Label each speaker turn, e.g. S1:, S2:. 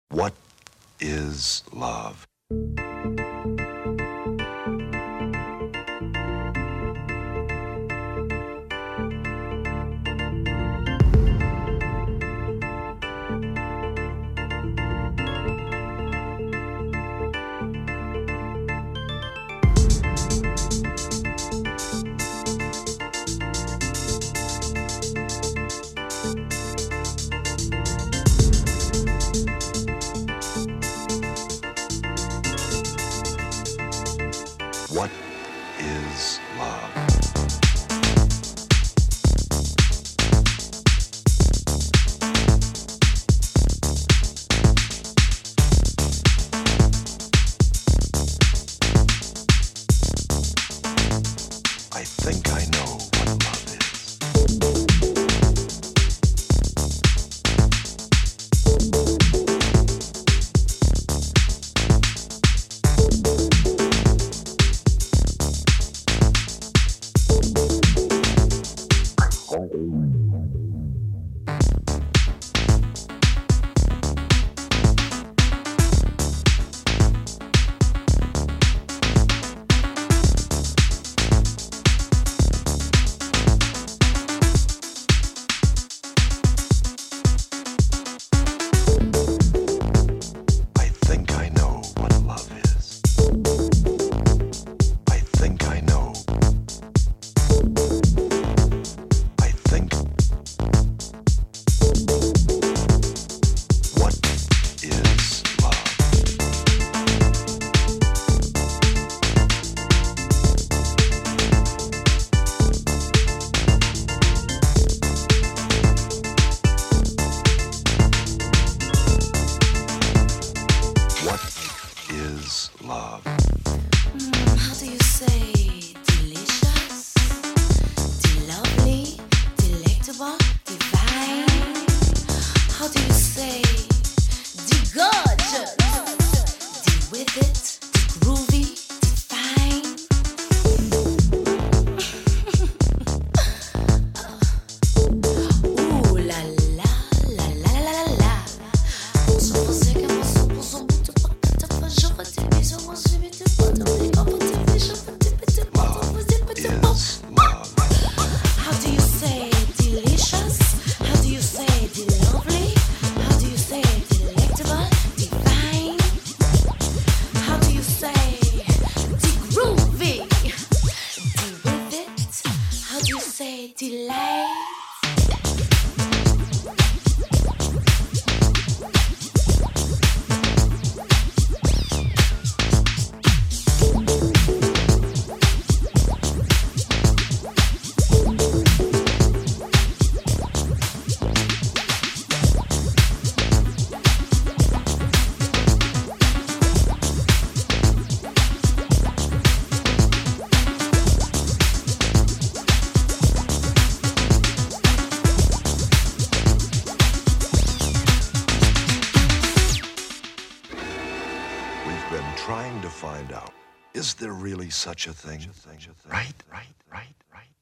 S1: What is love? What is love? I think I know what love is. I think I know what love is. I think I know. I think. What is love? What is love?
S2: How do you say delicious, lovely, delectable, divine? How do you say gorgeous, with it, groovy, fine? Ooh la la la la la la la. Só você que é uma solução muito bacana. Faz jogo de visão, mas se me te bota, me capa, te deixa, te bota, te bota.
S1: Is love.
S2: How do you say delicious? How do you say lovely? How do you say delectable, divine? How do you say groovy, with it? How do you say delight?
S1: We've been trying to find out, is there really such a thing? Right, right, right, right.